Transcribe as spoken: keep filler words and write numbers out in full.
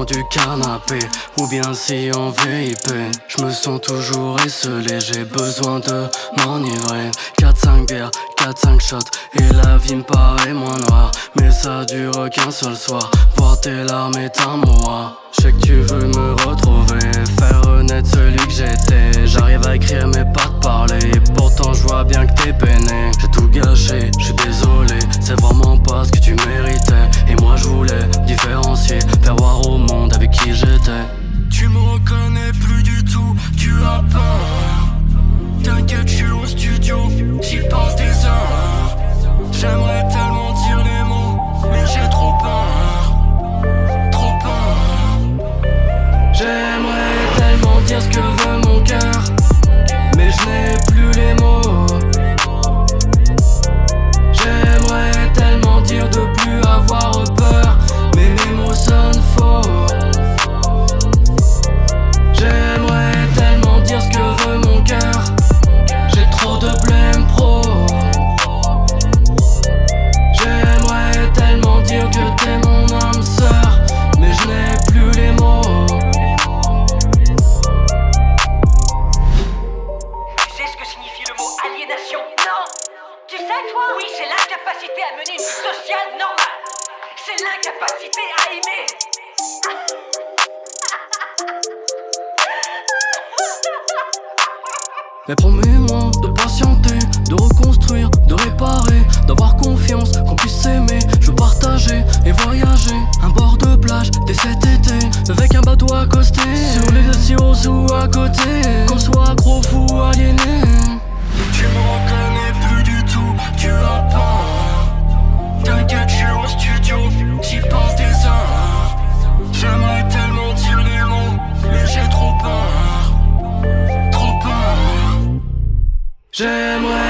du canapé ou bien si en V I P. Je me sens toujours esselé, j'ai besoin de m'enivrer. Quatre cinq bières, quatre cinq shots et la vie me paraît moins noire. Mais ça dure qu'un seul soir, voir tes larmes est un moi. Je sais que tu veux me retrouver, faire renaître celui que j'étais. J'arrive à écrire mais pas de parler, et pourtant je vois bien que t'es peiné. J'ai tout gâché, je suis désolé, c'est vraiment pas ce que tu méritais. Et moi je voulais différencier, faire voir au monde avec qui j'étais. Tu me reconnais plus du tout, tu as peur. T'inquiète, je suis au studio, j'y passe des heures. J'aimerais tellement dire les mots, mais j'ai trop peur. Trop peur. J'aimerais tellement dire ce que veut mon cœur, mais je n'ai plus les mots. J'aimerais tellement dire de plus avoir peur, mais mes mots sonnent faux. J'aimerais tellement dire ce que veut mon cœur, j'ai trop de blême pro. J'aimerais tellement dire que t'es mon âme sœur, mais je n'ai plus les mots. Tu sais ce que signifie le mot aliénation? Non. Tu sais toi? Oui, c'est l'incapacité à mener une vie sociale normale. C'est l'incapacité à aimer. Mais promets-moi de patienter, de reconstruire, de réparer, d'avoir confiance, qu'on puisse s'aimer. Je veux partager et voyager, un bord de plage dès cet été, avec un bateau accosté sur les îles ou à côté, qu'on soit gros fou aliéné. Tu me reconnais plus du tout, tu as peur. T'inquiète, je suis au studio, j'y passe des heures. J'aimerais tellement dire les mots, mais j'ai trop peur. Trop peur. J'aimerais